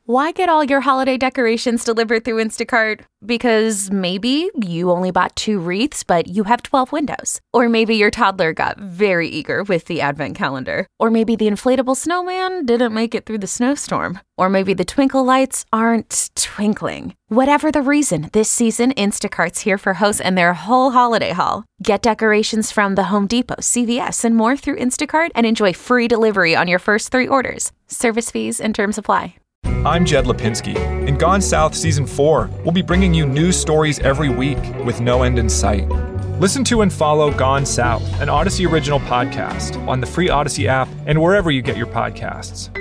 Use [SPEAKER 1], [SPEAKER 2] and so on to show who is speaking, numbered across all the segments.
[SPEAKER 1] Why get all your holiday decorations delivered through Instacart? Because maybe you only bought 2 wreaths, but you have 12 windows. Or maybe your toddler got very eager with the advent calendar. Or maybe the inflatable snowman didn't make it through the snowstorm. Or maybe the twinkle lights aren't twinkling. Whatever the reason, this season, Instacart's here for hosts and their whole holiday haul. Get decorations from the Home Depot, CVS, and more through Instacart and enjoy free delivery on your first 3 orders. Service fees and terms apply.
[SPEAKER 2] I'm Jed Lipinski. In Gone South Season 4, we'll be bringing you news stories every week with no end in sight. Listen to and follow Gone South, an Odyssey original podcast, on the free Odyssey app and wherever you get your podcasts.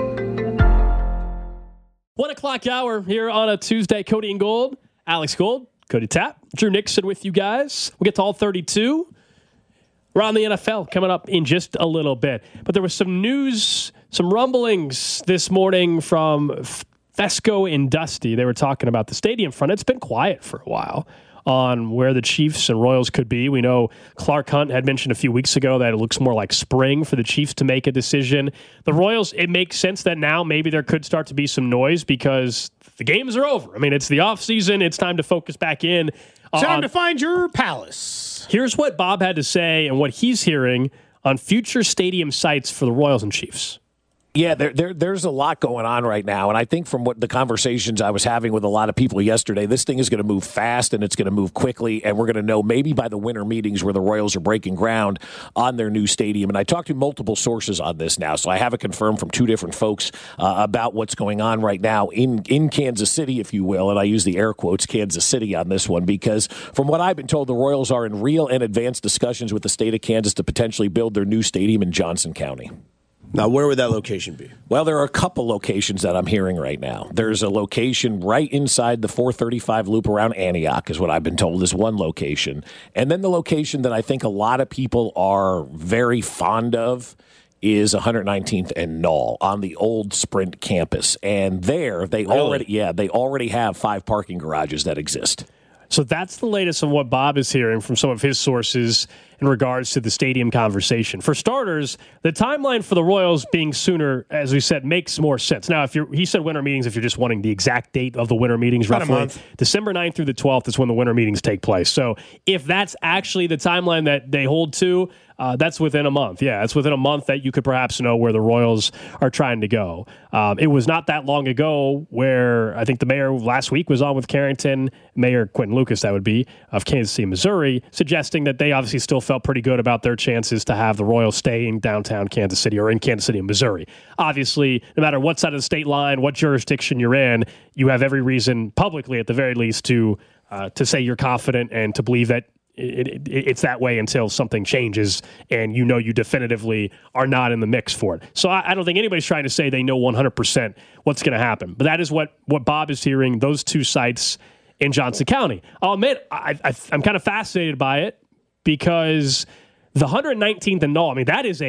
[SPEAKER 3] 1 o'clock hour here on a Tuesday. Cody and Gold, Alex Gold, Cody Tapp, Drew Nixon with you guys. We'll get to all 32. We're on the NFL coming up in just a little bit. But there was some news, some rumblings this morning from Fesco and Dusty. They were talking about the stadium front. It's been quiet for a while on where the Chiefs and Royals could be. We know Clark Hunt had mentioned a few weeks ago that it looks more like spring for the Chiefs to make a decision. The Royals, it makes sense that now maybe there could start to be some noise because the games are over. I mean, it's the offseason. It's time to focus back in.
[SPEAKER 4] Time to find your palace.
[SPEAKER 3] Here's what Bob had to say and what he's hearing on future stadium sites for the Royals and Chiefs.
[SPEAKER 5] Yeah, there's a lot going on right now, and I think from what the conversations I was having with a lot of people yesterday, this thing is going to move fast and it's going to move quickly, and we're going to know maybe by the winter meetings where the Royals are breaking ground on their new stadium. And I talked to multiple sources on this now, so I have it confirmed from 2 different folks about what's going on right now in Kansas City, if you will, and I use the air quotes Kansas City on this one because from what I've been told, the Royals are in real and advanced discussions with the state of Kansas to potentially build their new stadium in Johnson County.
[SPEAKER 6] Now, where would that location be?
[SPEAKER 5] Well, there are a couple locations that I'm hearing right now. There's a location right inside the 435 loop around Antioch, is what I've been told is one location. And then the location that I think a lot of people are very fond of is 119th and Knoll on the old Sprint campus. And there, they already have 5 parking garages that exist.
[SPEAKER 3] So that's the latest on what Bob is hearing from some of his sources in regards to the stadium conversation. For starters, the timeline for the Royals being sooner, as we said, makes more sense. Now, he said winter meetings, if you're just wanting the exact date of the winter meetings,
[SPEAKER 4] about
[SPEAKER 3] roughly
[SPEAKER 4] a month.
[SPEAKER 3] December 9th through the 12th is when the winter meetings take place. So if that's actually the timeline that they hold to, that's within a month. Yeah, it's within a month that you could perhaps know where the Royals are trying to go. It was not that long ago where I think the mayor last week was on with Carrington, Mayor Quentin Lucas, that would be, of Kansas City, Missouri, suggesting that they obviously still felt pretty good about their chances to have the Royals stay in downtown Kansas City or in Kansas City, Missouri. Obviously, no matter what side of the state line, what jurisdiction you're in, you have every reason, publicly at the very least, to say you're confident and to believe that it's that way until something changes and you know you definitively are not in the mix for it. So I don't think anybody's trying to say they know 100% what's going to happen. But that is what Bob is hearing, those 2 sites in Johnson County. I'll admit, I'm kind of fascinated by it because the 119th and Knoll, I mean,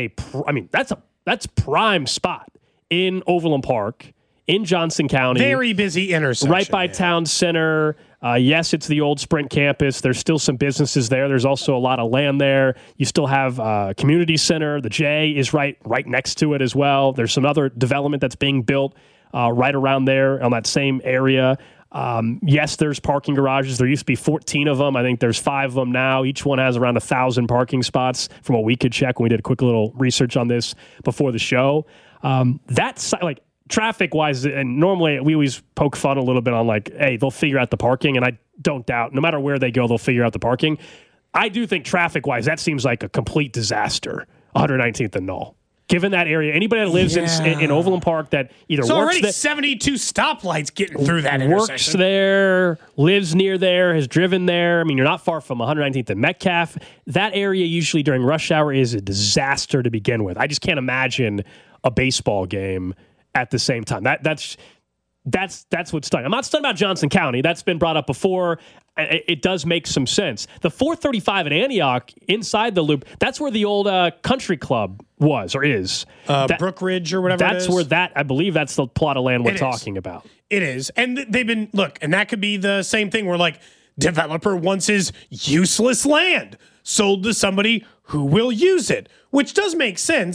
[SPEAKER 3] that's prime spot in Overland Park in Johnson County.
[SPEAKER 4] Very busy intersection.
[SPEAKER 3] Right by Town Center. Yes, it's the old Sprint campus. There's still some businesses there. There's also a lot of land there. You still have community center. The J is right next to it as well. There's some other development that's being built right around there on that same area. Yes, there's parking garages. There used to be 14 of them. I think there's 5 of them now. Each one has around 1,000 parking spots from what we could check when we did a quick little research on this before the show. That's like traffic-wise, and normally we always poke fun a little bit on like, hey, they'll figure out the parking, and I don't doubt, no matter where they go, they'll figure out the parking. I do think traffic-wise, that seems like a complete disaster, 119th and Knoll. Given that area, anybody that lives in Overland Park that either
[SPEAKER 4] so
[SPEAKER 3] works
[SPEAKER 4] already 72 stoplights getting through that
[SPEAKER 3] works
[SPEAKER 4] intersection.
[SPEAKER 3] there, lives near there, has driven there. I mean, you're not far from 119th and Metcalf. That area usually during rush hour is a disaster to begin with. I just can't imagine a baseball game at the same time. That's what's stunned. I'm not stunned about Johnson County. That's been brought up before. It does make some sense. The 435 at Antioch, inside the loop, that's where the old country club was or is.
[SPEAKER 4] Brook Ridge or whatever it is.
[SPEAKER 3] That's where I believe that's the plot of land we're talking about.
[SPEAKER 4] It is. And they've been, and that could be the same thing where like developer wants his useless land sold to somebody who will use it, which does make sense.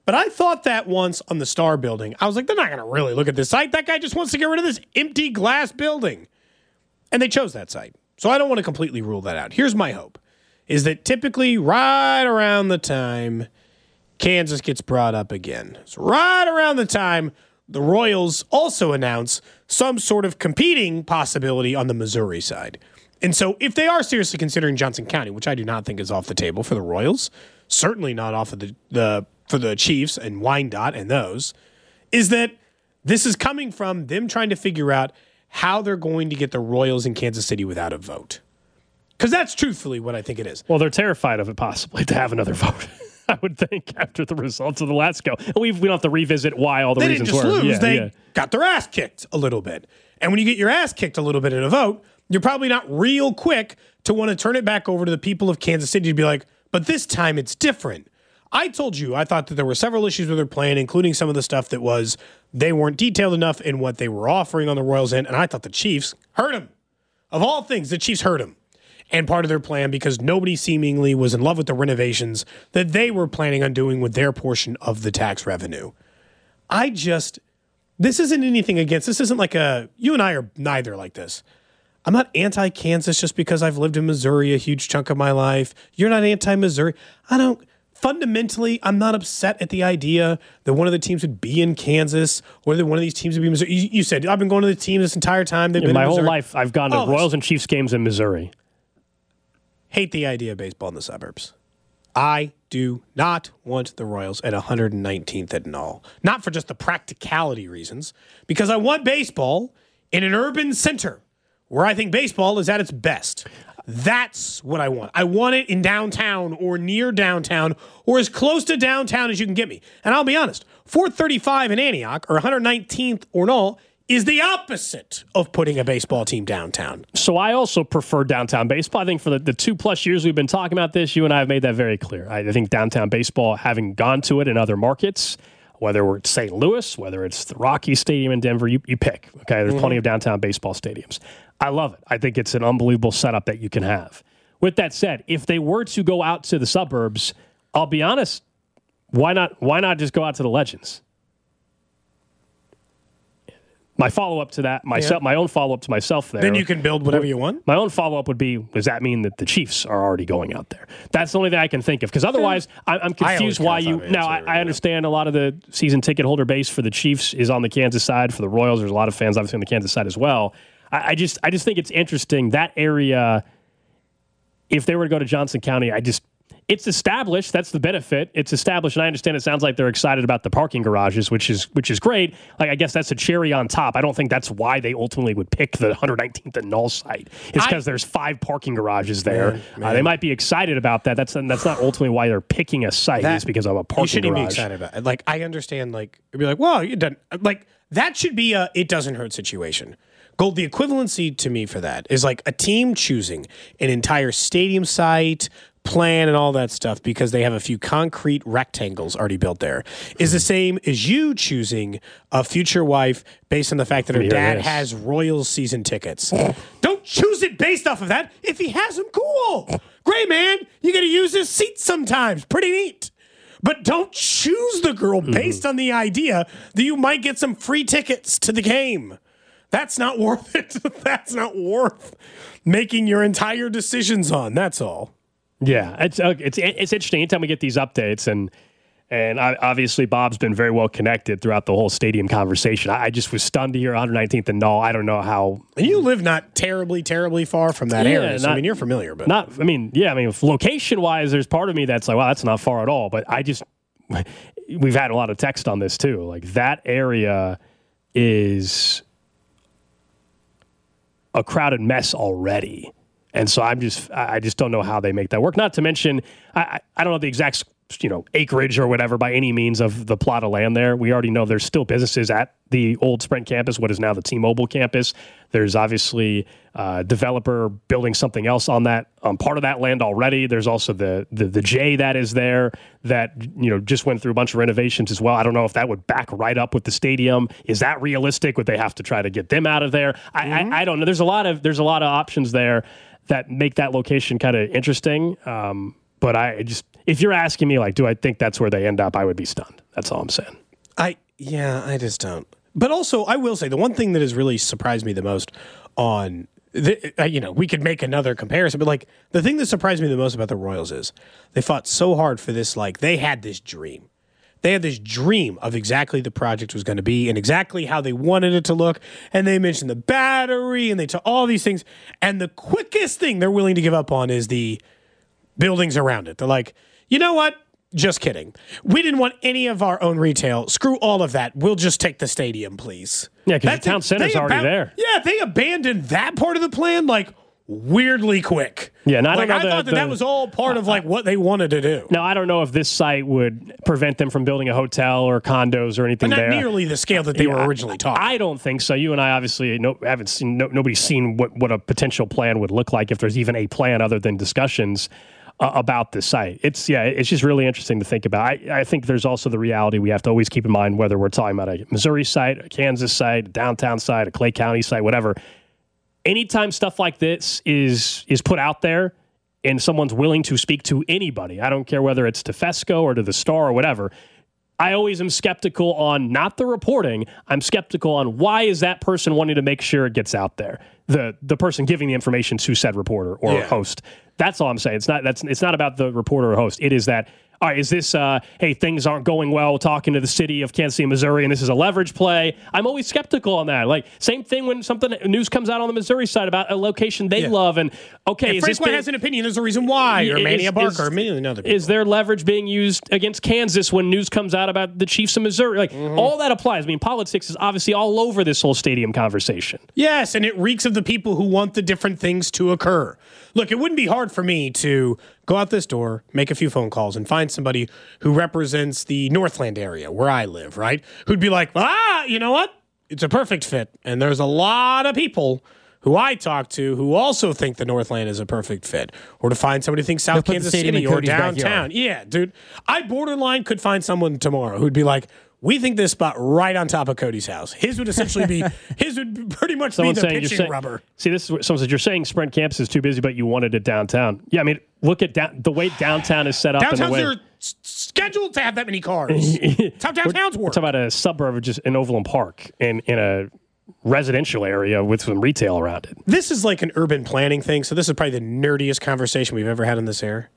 [SPEAKER 4] But I thought that once on the Star building. I was like, they're not going to really look at this site. That guy just wants to get rid of this empty glass building. And they chose that site. So I don't want to completely rule that out. Here's my hope, is that typically right around the time Kansas gets brought up again, so right around the time the Royals also announce some sort of competing possibility on the Missouri side. And so if they are seriously considering Johnson County, which I do not think is off the table for the Royals, certainly not off of for the Chiefs and Wyandotte and those, is that this is coming from them trying to figure out how they're going to get the Royals in Kansas City without a vote. Because that's truthfully what I think it is.
[SPEAKER 3] Well, they're terrified of it possibly to have another vote. I would think after the results of the last go. We don't have to revisit why all the reasons were.
[SPEAKER 4] They didn't just lose. They got their ass kicked a little bit. And when you get your ass kicked a little bit in a vote, you're probably not real quick to want to turn it back over to the people of Kansas City to be like, but this time it's different. I told you I thought that there were several issues with their plan, including some of the stuff that was they weren't detailed enough in what they were offering on the Royals' end, and I thought the Chiefs hurt them. Of all things, the Chiefs hurt them. And part of their plan, because nobody seemingly was in love with the renovations that they were planning on doing with their portion of the tax revenue. This isn't anything against, this isn't like you and I are neither like this. I'm not anti-Kansas just because I've lived in Missouri a huge chunk of my life. You're not anti-Missouri. Fundamentally, I'm not upset at the idea that one of the teams would be in Kansas or that one of these teams would be in Missouri. You said, I've been going to the team this entire time. They've been
[SPEAKER 3] my
[SPEAKER 4] in
[SPEAKER 3] whole
[SPEAKER 4] Missouri.
[SPEAKER 3] life, I've gone to Royals and Chiefs games in Missouri.
[SPEAKER 4] Hate the idea of baseball in the suburbs. I do not want the Royals at 119th and all. Not for just the practicality reasons, because I want baseball in an urban center where I think baseball is at its best. That's what I want. I want it in downtown or near downtown or as close to downtown as you can get me. And I'll be honest, 435 in Antioch or 119th or all is the opposite of putting a baseball team downtown.
[SPEAKER 3] So I also prefer downtown baseball. I think for the 2+ years we've been talking about this, you and I have made that very clear. I think downtown baseball, having gone to it in other markets, whether we're at St. Louis, whether it's the Rocky Stadium in Denver, you pick. Okay, there's plenty of downtown baseball stadiums. I love it. I think it's an unbelievable setup that you can have. With that said, if they were to go out to the suburbs, I'll be honest, why not just go out to the Legends? My follow-up to that, my own follow-up to myself there.
[SPEAKER 4] Then you can build whatever you want?
[SPEAKER 3] My own follow-up would be, does that mean that the Chiefs are already going out there? That's the only thing I can think of. Because otherwise, I'm confused why you... Now, I understand a lot of the season ticket holder base for the Chiefs is on the Kansas side. For the Royals, there's a lot of fans obviously on the Kansas side as well. I just think it's interesting. That area, if they were to go to Johnson County, it's established. That's the benefit. It's established, and I understand it sounds like they're excited about the parking garages, which is great. Like, I guess that's a cherry on top. I don't think that's why they ultimately would pick the 119th and Null site. It's because there's 5 parking garages there. Man. They might be excited about that. That's not ultimately why they're picking a site. It's because of a parking garage. You shouldn't
[SPEAKER 4] be excited about it. Like, I understand. Like, it'd be like, well, you done. Like, that should be a it doesn't hurt situation. Gold, the equivalency to me for that is like a team choosing an entire stadium site, plan, and all that stuff because they have a few concrete rectangles already built there is the same as you choosing a future wife based on the fact that her dad has Royals season tickets. Don't choose it based off of that. If he has them, cool. Great, man. You got to use his seat sometimes. Pretty neat. But don't choose the girl based on the idea that you might get some free tickets to the game. That's not worth it. That's not worth making your entire decisions on. That's all.
[SPEAKER 3] Yeah, it's interesting. Anytime we get these updates, and obviously Bob's been very well connected throughout the whole stadium conversation. I just was stunned to hear 119th and Null. I don't know how.
[SPEAKER 4] And you live not terribly far from that area. So, you're familiar, but
[SPEAKER 3] location wise, there's part of me that's like, wow, that's not far at all. But we've had a lot of text on this too. Like, that area is a crowded mess already. And so I just don't know how they make that work. Not to mention, I don't know the exact acreage or whatever by any means of the plot of land there. We already know there's still businesses at the old Sprint campus, what is now the T-Mobile campus. There's obviously a developer building something else on that part of that land already. There's also the J that is there that just went through a bunch of renovations as well. I don't know if that would back right up with the stadium. Is that realistic? Would they have to try to get them out of there? I don't know. There's a lot of options there that make that location kind of interesting. But if you're asking me, like, do I think that's where they end up, I would be stunned. That's all I'm saying.
[SPEAKER 4] I just don't. But also, I will say the one thing that has really surprised me the most on, we could make another comparison, but like the thing that surprised me the most about the Royals is they fought so hard for this. Like they had this dream. They had this dream of exactly the project was going to be and exactly how they wanted it to look. And they mentioned the battery and they took all these things. And the quickest thing they're willing to give up on is the buildings around it. They're like, you know what? Just kidding. We didn't want any of our own retail. Screw all of that. We'll just take the stadium, please.
[SPEAKER 3] Yeah, because the town center's already there.
[SPEAKER 4] Yeah, they abandoned that part of the plan like weirdly quick.
[SPEAKER 3] Yeah, and I
[SPEAKER 4] thought that was all part of like what they wanted to do.
[SPEAKER 3] Now, I don't know if this site would prevent them from building a hotel or condos or anything
[SPEAKER 4] but not
[SPEAKER 3] there.
[SPEAKER 4] Nearly the scale that they were originally talking.
[SPEAKER 3] I don't think so. You and I obviously haven't seen, nobody's seen what a potential plan would look like if there's even a plan other than discussions about this site. It's just really interesting to think about. I think there's also the reality we have to always keep in mind, whether we're talking about a Missouri site, a Kansas site, a downtown site, a Clay County site, whatever. Anytime stuff like this is put out there and someone's willing to speak to anybody, I don't care whether it's to Fesco or to the Star or whatever, I always am skeptical on not the reporting. I'm skeptical on why is that person wanting to make sure it gets out there. The person giving the information to said reporter or host. That's all I'm saying. It's not about the reporter or host. It is that, all right, is this, hey, things aren't going well talking to the city of Kansas City, Missouri, and this is a leverage play? I'm always skeptical on that. Like, same thing when news comes out on the Missouri side about a location they love, and, okay,
[SPEAKER 4] if Frank has an opinion, there's a reason why, or Mania Barker, or many other people.
[SPEAKER 3] Is there leverage being used against Kansas when news comes out about the Chiefs of Missouri? Like, all that applies. I mean, politics is obviously all over this whole stadium conversation.
[SPEAKER 4] Yes, and it reeks of the people who want the different things to occur. Look, it wouldn't be hard for me to go out this door, make a few phone calls, and find somebody who represents the Northland area where I live, right? Who'd be like, you know what? It's a perfect fit. And there's a lot of people who I talk to who also think the Northland is a perfect fit. Or to find somebody who thinks South Kansas City or downtown. Yeah, dude. I borderline could find someone tomorrow who'd be like, we think this spot right on top of Cody's house. His would essentially be, pretty much be the pitching rubber.
[SPEAKER 3] See, this is what someone said. You're saying Sprint Campus is too busy, but you wanted it downtown. Yeah, I mean, look at the way downtown is set up.
[SPEAKER 4] Downtowns are scheduled to have that many cars. Top downtowns work.
[SPEAKER 3] We're talking about a suburb of just in Overland Park in a residential area with some retail around it.
[SPEAKER 4] This is like an urban planning thing, so this is probably the nerdiest conversation we've ever had on this air.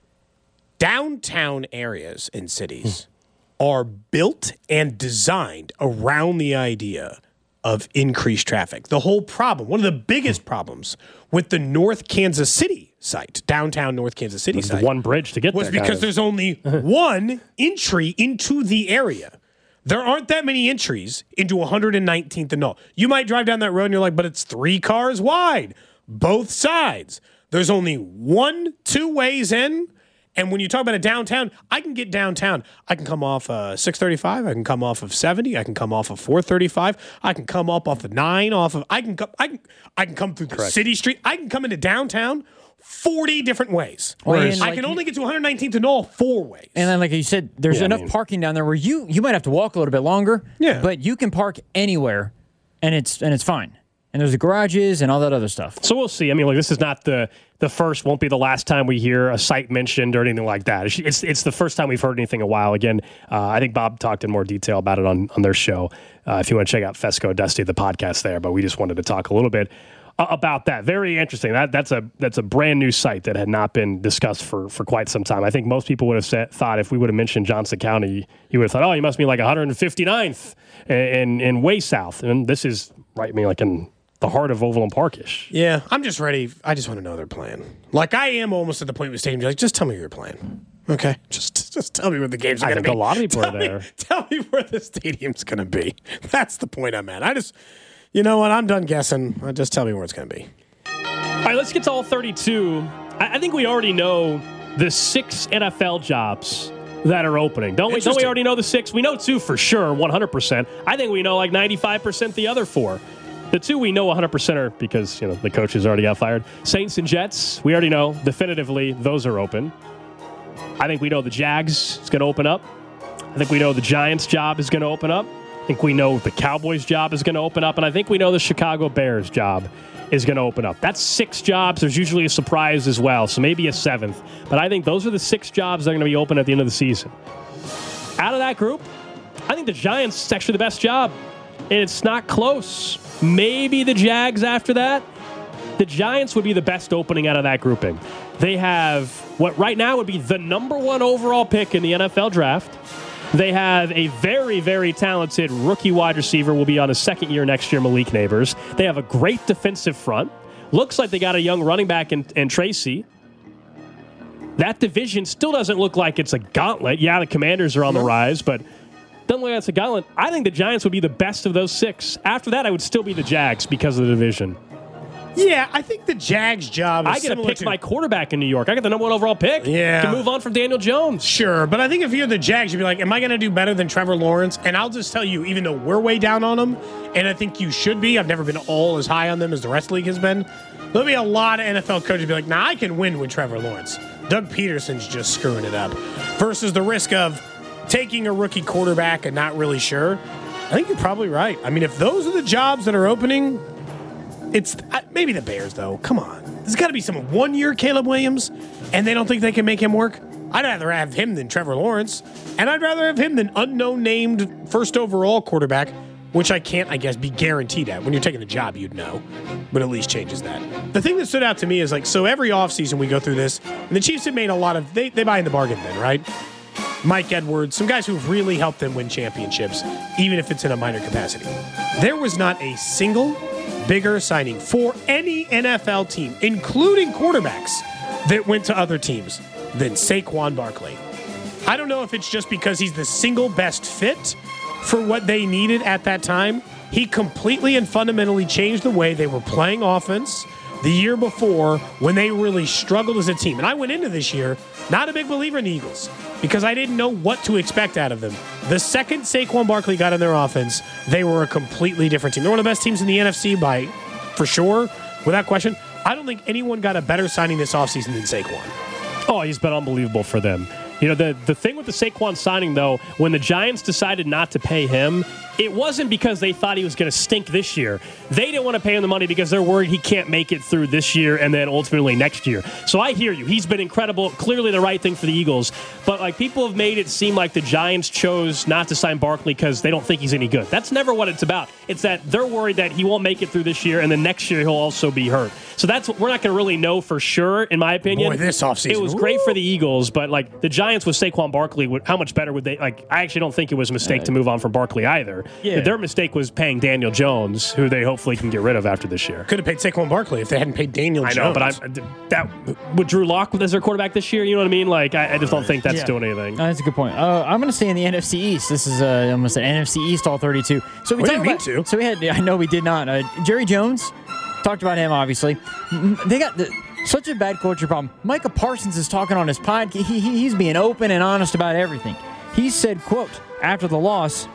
[SPEAKER 4] Downtown areas in cities are built and designed around the idea of increased traffic. The whole problem, one of the biggest problems with the North Kansas City site, downtown North Kansas City site,
[SPEAKER 3] the one bridge to get
[SPEAKER 4] was
[SPEAKER 3] there,
[SPEAKER 4] because there's only one entry into the area. There aren't that many entries into 119th and Knoll. You might drive down that road and you're like, but it's 3 cars wide, both sides. There's only 1-2 ways in. And when you talk about a downtown, I can get downtown. I can come off 635. I can come off of 70. I can come off of 435. I can come up off of 9. I can come through the city street. I can come into downtown 40 different ways. I can only get to 119th and Knoll 4 ways.
[SPEAKER 7] And then, like you said, there's enough parking down there where you might have to walk a little bit longer.
[SPEAKER 4] Yeah.
[SPEAKER 7] But you can park anywhere, and it's fine. And there's the garages and all that other stuff.
[SPEAKER 3] So we'll see. I mean, like, this is not the first, won't be the last time we hear a site mentioned or anything like that. It's the first time we've heard anything in a while. Again, I think Bob talked in more detail about it on their show. If you want to check out Fesco Dusty, the podcast there, but we just wanted to talk a little bit about that. Very interesting. That's a brand new site that had not been discussed for quite some time. I think most people would have thought if we would have mentioned Johnson County, you would have thought, oh, you must be like 159th and way south. And this is right, I mean, like in the heart of Overland Park-ish.
[SPEAKER 4] Yeah, I'm just ready. I just want to know their plan. Like, I am almost at the point with stadium. Like, just tell me your plan. Okay? Just tell me where the games are going to be.
[SPEAKER 3] I think a lot of people are there.
[SPEAKER 4] Tell me where the stadium's going to be. That's the point I'm at. You know what? I'm done guessing. Just tell me where it's going to be.
[SPEAKER 3] All right, let's get to all 32. I think we already know the 6 NFL jobs that are opening. Don't we already know the 6? We know 2 for sure, 100%. I think we know like 95% the other 4. The 2 we know 100% are because, the coaches already got fired. Saints and Jets, we already know definitively those are open. I think we know the Jags is going to open up. I think we know the Giants job is going to open up. I think we know the Cowboys job is going to open up. And I think we know the Chicago Bears job is going to open up. That's 6 jobs. There's usually a surprise as well, so maybe a 7th. But I think those are the 6 jobs that are going to be open at the end of the season. Out of that group, I think the Giants is actually the best job. And it's not close. Maybe the Jags after that. The Giants would be the best opening out of that grouping. They have what right now would be the number 1 overall pick in the NFL draft. They have a very, very talented rookie wide receiver, will be on his second year next year, Malik Neighbors. They have a great defensive front. Looks like they got a young running back in Tracy. That division still doesn't look like it's a gauntlet. Yeah, the Commanders are on the rise, but doesn't look like it's a gauntlet. I think the Giants would be the best of those 6. After that, I would still be the Jags because of the division.
[SPEAKER 4] Yeah, I think the Jags' job is
[SPEAKER 3] I get to pick my quarterback in New York. I got the number 1 overall pick.
[SPEAKER 4] Yeah.
[SPEAKER 3] Can move on from Daniel Jones.
[SPEAKER 4] Sure, but I think if you're the Jags, you'd be like, am I going to do better than Trevor Lawrence? And I'll just tell you, even though we're way down on them, and I think you should be, I've never been all as high on them as the rest of the league has been, there'll be a lot of NFL coaches be like, nah, I can win with Trevor Lawrence. Doug Peterson's just screwing it up. Versus the risk of taking a rookie quarterback and not really sure. I think you're probably right. I mean, if those are the jobs that are opening, it's maybe the Bears, though. Come on. There's got to be some 1-year Caleb Williams, and they don't think they can make him work. I'd rather have him than Trevor Lawrence, and I'd rather have him than unknown named first overall quarterback, which I can't, I guess, be guaranteed at. When you're taking a job, you'd know, but at least changes that. The thing that stood out to me is, like, so every offseason we go through this, and the Chiefs have made a lot of, they buy in the bargain then, right? Mike Edwards, some guys who've really helped them win championships, even if it's in a minor capacity. There was not a single bigger signing for any NFL team, including quarterbacks, that went to other teams than Saquon Barkley. I don't know if it's just because he's the single best fit for what they needed at that time. He completely and fundamentally changed the way they were playing offense the year before when they really struggled as a team. And I went into this year not a big believer in the Eagles because I didn't know what to expect out of them. The second Saquon Barkley got in their offense, they were a completely different team. They're one of the best teams in the NFC by, for sure, without question. I don't think anyone got a better signing this offseason than Saquon.
[SPEAKER 3] Oh, he's been unbelievable for them. You know, the thing with the Saquon signing, though, when the Giants decided not to pay him, it wasn't because they thought he was going to stink this year. They didn't want to pay him the money because they're worried he can't make it through this year and then ultimately next year. So I hear you. He's been incredible. Clearly the right thing for the Eagles. But, like, people have made it seem like the Giants chose not to sign Barkley because they don't think he's any good. That's never what it's about. It's that they're worried that he won't make it through this year and then next year he'll also be hurt. So that's what we're not going to really know for sure, in my opinion.
[SPEAKER 4] Boy, this offseason.
[SPEAKER 3] It was great for the Eagles, but, like, the Giants with Saquon Barkley, how much better would they? Like, I actually don't think it was a mistake to move on from Barkley either.
[SPEAKER 7] Yeah.
[SPEAKER 3] Their mistake was paying Daniel Jones, who they hopefully can get rid of after this year.
[SPEAKER 4] Could have paid Saquon Barkley if they hadn't paid Daniel Jones.
[SPEAKER 3] I know, but would Drew Lock as their quarterback this year? You know what I mean? Like, I just don't think that's doing anything.
[SPEAKER 7] That's a good point. I'm going to say in the NFC East. This is almost an NFC East all 32. So we
[SPEAKER 4] didn't mean to.
[SPEAKER 7] So we had. I know we did not. Jerry Jones. Talked about him, obviously. They got such a bad culture problem. Micah Parsons is talking on his podcast. He's being open and honest about everything. He said, quote, after the loss,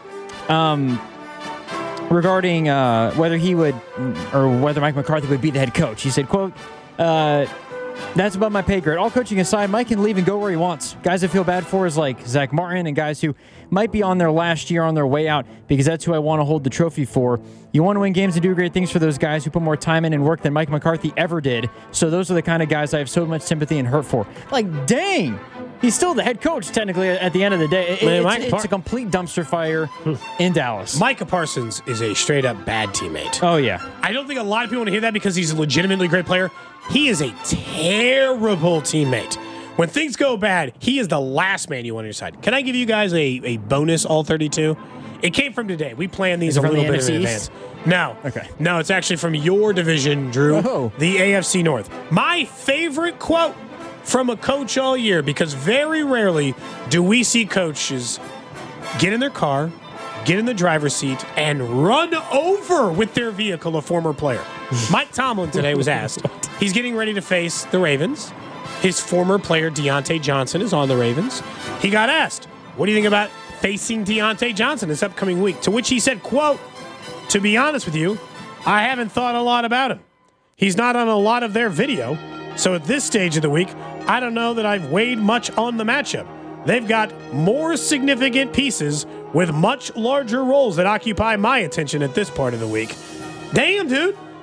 [SPEAKER 7] regarding whether he would, or whether Mike McCarthy would be the head coach. He said, quote, that's above my pay grade. All coaching aside, Mike can leave and go where he wants. Guys I feel bad for is like Zach Martin and guys who might be on their last year on their way out because that's who I want to hold the trophy for. You want to win games and do great things for those guys who put more time in and work than Mike McCarthy ever did. So those are the kind of guys I have so much sympathy and hurt for. Like, dang! He's still the head coach, technically, at the end of the day. It's a complete dumpster fire in Dallas.
[SPEAKER 4] Micah Parsons is a straight-up bad teammate.
[SPEAKER 7] Oh, yeah.
[SPEAKER 4] I don't think a lot of people want to hear that because he's a legitimately great player. He is a terrible teammate. When things go bad, he is the last man you want on your side. Can I give you guys a bonus all 32? It came from today. We planned these a little bit in advance. No.
[SPEAKER 7] Okay.
[SPEAKER 4] No, it's actually from your division, Drew.
[SPEAKER 7] Oh.
[SPEAKER 4] The AFC North. My favorite quote from a coach all year, because very rarely do we see coaches get in their car, get in the driver's seat, and run over with their vehicle a former player. Mike Tomlin today was asked. He's getting ready to face the Ravens. His former player, Deontay Johnson, is on the Ravens. He got asked, what do you think about facing Deontay Johnson this upcoming week? To which he said, quote, to be honest with you, I haven't thought a lot about him. He's not on a lot of their video. So at this stage of the week, I don't know that I've weighed much on the matchup. They've got more significant pieces with much larger roles that occupy my attention at this part of the week. Damn, dude.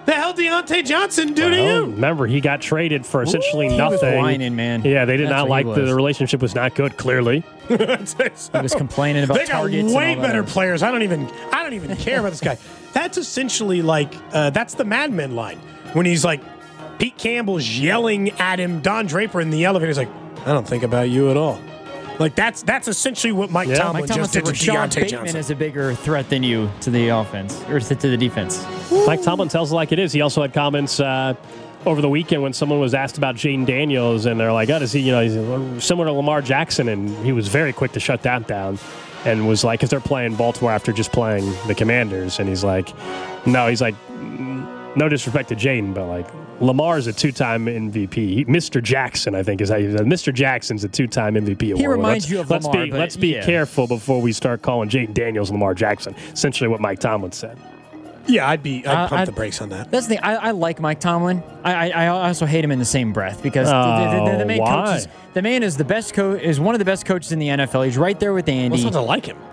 [SPEAKER 4] The hell Deontay Johnson do to you?
[SPEAKER 3] Remember, he got traded for essentially
[SPEAKER 7] He
[SPEAKER 3] nothing.
[SPEAKER 7] was whining, man.
[SPEAKER 3] Yeah, they did
[SPEAKER 7] That's
[SPEAKER 3] not
[SPEAKER 7] what he
[SPEAKER 3] like the
[SPEAKER 7] was.
[SPEAKER 3] relationship was not good. Clearly,
[SPEAKER 7] He was complaining about
[SPEAKER 4] They got
[SPEAKER 7] targets.
[SPEAKER 4] way
[SPEAKER 7] and all
[SPEAKER 4] better
[SPEAKER 7] that.
[SPEAKER 4] players. I don't even care about this guy. That's essentially like that's the Mad Men line when he's like Pete Campbell's yelling at him, Don Draper in the elevator. He's like, I don't think about you at all. Like that's essentially what Mike Tomlin
[SPEAKER 7] Mike Tomlin
[SPEAKER 4] just
[SPEAKER 7] said
[SPEAKER 4] did to
[SPEAKER 7] Rashad
[SPEAKER 4] Deontay
[SPEAKER 7] Bateman
[SPEAKER 4] Johnson.
[SPEAKER 7] is a bigger threat than you to the offense or to the defense.
[SPEAKER 3] Mike Tomlin tells it like it is. He also had comments over the weekend when someone was asked about Jaden Daniels, and they're like, "Oh, does he? He's similar to Lamar Jackson," and he was very quick to shut that down, and was like, "If they're playing Baltimore after just playing the Commanders," and he's like, "No," he's like, "No disrespect to Jaden, but like." Lamar's a two-time MVP. Mr. Jackson, I think, is how you say it. Mr. Jackson's a two-time MVP award.
[SPEAKER 7] He reminds you of Lamar, but
[SPEAKER 3] Let's be
[SPEAKER 7] yeah.
[SPEAKER 3] careful before we start calling Jaden Daniels Lamar Jackson. Essentially what Mike Tomlin said.
[SPEAKER 4] Yeah, I'd pump the brakes on that.
[SPEAKER 7] That's the thing. I like Mike Tomlin. I also hate him in the same breath because the main
[SPEAKER 3] why?
[SPEAKER 7] coach the man is the best coach, is one of the best coaches in the NFL. He's right there with Andy.
[SPEAKER 4] What's not to like him?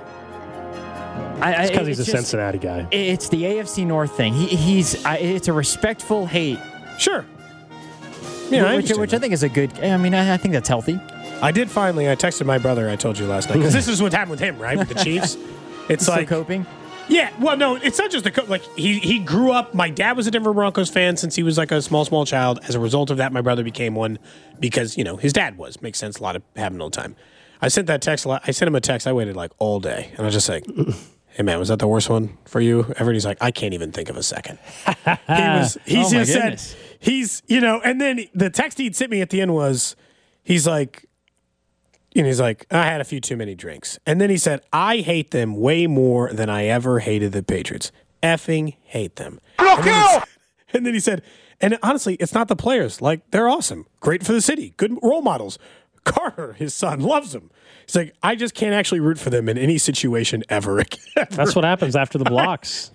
[SPEAKER 3] It's because he's a
[SPEAKER 7] just-
[SPEAKER 3] Cincinnati guy.
[SPEAKER 7] It's the AFC North thing. It's a respectful hate.
[SPEAKER 4] Sure. Yeah, I
[SPEAKER 7] which
[SPEAKER 4] understand
[SPEAKER 7] I think is a good. I mean, I think that's healthy.
[SPEAKER 4] I did finally. I texted my brother. I told you last night because this is what happened with him, right? With the Chiefs. It's
[SPEAKER 7] Still
[SPEAKER 4] like
[SPEAKER 7] coping.
[SPEAKER 4] Yeah, well, no, it's not just like he grew up. My dad was a Denver Broncos fan since he was like a small child. As a result of that, my brother became one because his dad was. Makes sense. A lot of happened all the time. I sent that text. I sent him a text. I waited like all day, and I was just like, "Hey man, was that the worst one for you ever?" And he's like, "I can't even think of a second." He
[SPEAKER 7] Oh, my
[SPEAKER 4] just said
[SPEAKER 7] goodness.
[SPEAKER 4] and then the text he'd sent me at the end was, he's like, I had a few too many drinks. And then he said, I hate them way more than I ever hated the Patriots. Effing hate them. And then he said, and honestly, it's not the players. Like, they're awesome. Great for the city. Good role models. Carter, his son, loves them. He's like, I just can't actually root for them in any situation ever again.
[SPEAKER 3] That's what happens after the blocks.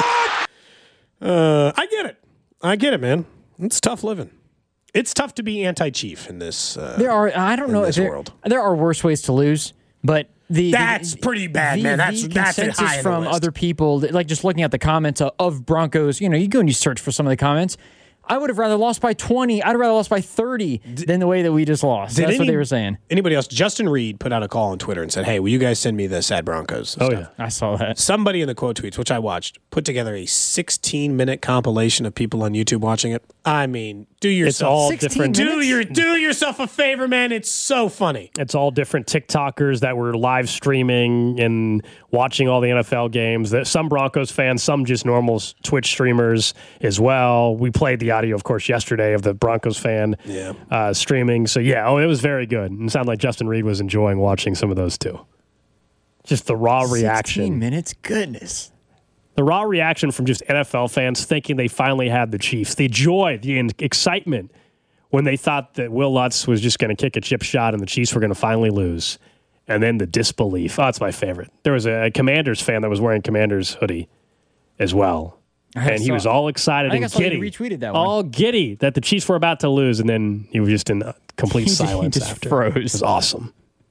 [SPEAKER 4] I get it, man. It's tough living. It's tough to be anti-Chief in this.
[SPEAKER 7] There are. I don't
[SPEAKER 4] in
[SPEAKER 7] know
[SPEAKER 4] this
[SPEAKER 7] if
[SPEAKER 4] world.
[SPEAKER 7] there are worse ways to lose, but
[SPEAKER 4] That's pretty bad, man. That's
[SPEAKER 7] consensus
[SPEAKER 4] high on the
[SPEAKER 7] from
[SPEAKER 4] list.
[SPEAKER 7] other people. Like just looking at the comments of Broncos. You go and you search for some of the comments. I would have rather lost by 20. I'd rather lost by 30 than the way that we just lost. That's what they were saying.
[SPEAKER 4] Anybody else? Justin Reed put out a call on Twitter and said, "Hey, will you guys send me the Sad Broncos stuff?"
[SPEAKER 3] yeah.
[SPEAKER 7] I saw that.
[SPEAKER 4] Somebody in the quote tweets, which I watched, put together a 16-minute compilation of people on YouTube watching it. I mean, do yourself
[SPEAKER 3] all
[SPEAKER 7] 16
[SPEAKER 3] different.
[SPEAKER 7] minutes?
[SPEAKER 4] do yourself a favor, man. It's so funny.
[SPEAKER 3] It's all different TikTokers that were live streaming and watching all the NFL games. Some Broncos fans, some just normal Twitch streamers as well. We played the audio, of course, yesterday of the Broncos fan streaming. So, it was very good. And it sounded like Justin Reed was enjoying watching some of those too. Just the raw
[SPEAKER 7] 16
[SPEAKER 3] reaction.
[SPEAKER 7] minutes? Goodness.
[SPEAKER 3] The raw reaction from just NFL fans thinking they finally had the Chiefs. The joy, the excitement when they thought that Will Lutz was just going to kick a chip shot and the Chiefs were going to finally lose. And then the disbelief. Oh, it's my favorite. There was a Commanders fan that was wearing Commanders hoodie as well. And he was all excited
[SPEAKER 7] I think
[SPEAKER 3] and
[SPEAKER 7] I saw you
[SPEAKER 3] giddy.
[SPEAKER 7] retweeted that one.
[SPEAKER 3] All giddy that the Chiefs were about to lose. And then he was just in complete
[SPEAKER 7] He
[SPEAKER 3] silence
[SPEAKER 7] just
[SPEAKER 3] after.
[SPEAKER 7] froze.
[SPEAKER 3] It was awesome.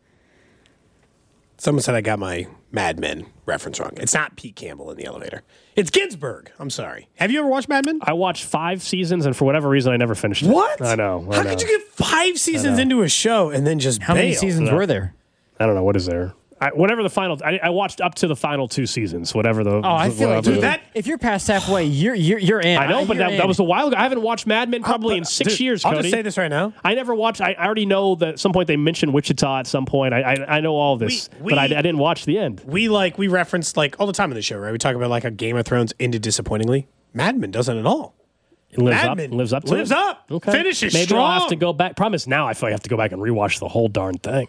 [SPEAKER 4] Someone said I got my Mad Men reference wrong. It's not Pete Campbell in the elevator. It's Ginsburg. I'm sorry. Have you ever watched Mad Men?
[SPEAKER 3] I watched 5 seasons, and for whatever reason, I never finished it.
[SPEAKER 4] What?
[SPEAKER 3] I know.
[SPEAKER 4] How could you get 5 seasons into a show and then just
[SPEAKER 7] How many
[SPEAKER 4] bail?
[SPEAKER 7] seasons were there?
[SPEAKER 3] I don't know. What is there? Whatever the final, I watched up to the final 2 seasons. Whatever the.
[SPEAKER 7] Oh, I feel like
[SPEAKER 3] whatever the-
[SPEAKER 7] if you're past halfway, you're in.
[SPEAKER 3] I know, but
[SPEAKER 7] You're
[SPEAKER 3] that
[SPEAKER 7] in.
[SPEAKER 3] was a while ago. I haven't watched Mad Men probably in 6 years.
[SPEAKER 4] I'll
[SPEAKER 3] Cody.
[SPEAKER 4] just say this right now.
[SPEAKER 3] I never watched. I already know that at some point they mentioned Wichita at some point. I know all this, but I didn't watch the end.
[SPEAKER 4] We reference all the time in the show, right? We talk about like a Game of Thrones ended disappointingly. Mad Men doesn't at all.
[SPEAKER 3] It lives
[SPEAKER 4] Mad
[SPEAKER 3] up.
[SPEAKER 4] Men
[SPEAKER 3] Lives up. To
[SPEAKER 4] lives
[SPEAKER 3] it.
[SPEAKER 4] up.
[SPEAKER 3] Okay.
[SPEAKER 4] Finishes
[SPEAKER 3] Maybe
[SPEAKER 4] strong.
[SPEAKER 3] I'll have to go back. Promise now. I feel like I have to go back and rewatch the whole darn thing.